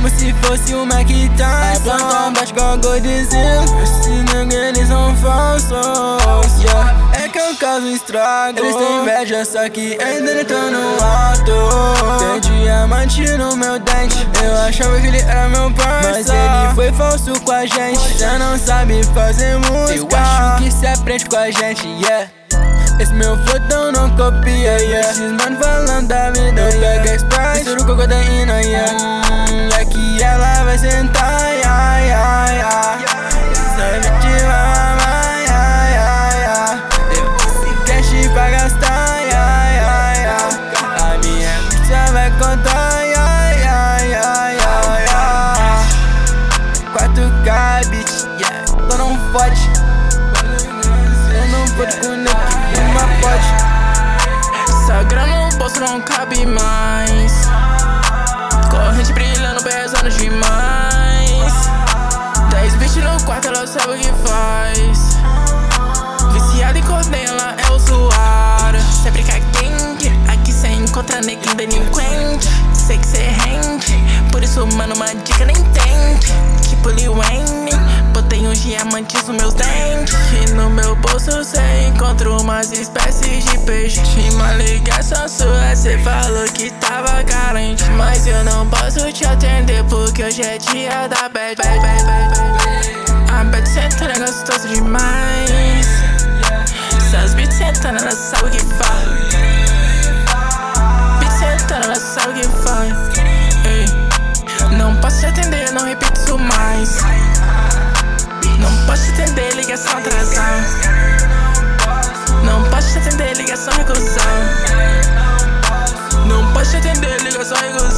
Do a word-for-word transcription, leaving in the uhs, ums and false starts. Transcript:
como se fosse uma quitança. Plantam baixo com gordizinho. Esses niggas, eles são falsos, yeah. É que eu causo estrago. Eles têm inveja, só que ainda não tão no alto. Tem diamante no meu dente. Eu achava que ele era meu parça, mas ele foi falso com a gente. Já não sabe fazer música. Eu acho que se aprende com a gente, yeah. Esse meu flotão não copia, yeah. Esses mano falando da vida, eu pego a Sprite, misturo com cocaína, yeah. hum, E aqui ela vai sentar, yeah, yeah, yeah. Sabe te mamar, yeah, yeah, yeah. Eu tenho cash pra gastar, yeah, yeah, yeah. A minha pizza vai contar, yeah, yeah, yeah, yeah, yeah. quatro K, bitch, yeah. Só não pode. Eu não pode conectar. Essa grana no bolso não cabe mais. Corrente brilhando, pesando demais. Dez bitch no quarto, ela sabe o que faz. Viciada em codeia, ela é usuária. Sempre que é quente, aqui cê encontra neguinho delinquente. Sei que cê rende, por isso mano uma dica nem tente. Tipo Lil Wayne, botei uns diamantes nos meus dentes. E no meu bolso cê encontra umas espécies de peixe. E uma ligação sua, cê falou que tava carente, mas eu não posso te atender porque hoje é dia da bad. A bad sentando é gostoso demais. Essas beats sentando, ela sabe o que faz. Beats sentando, ela sabe o que faz. Ei. Não posso te atender, não repito isso mais. Não posso te atender, ligação atrasada. Não posso te atender, ligação recusada. Não posso te atender, ligação recusada.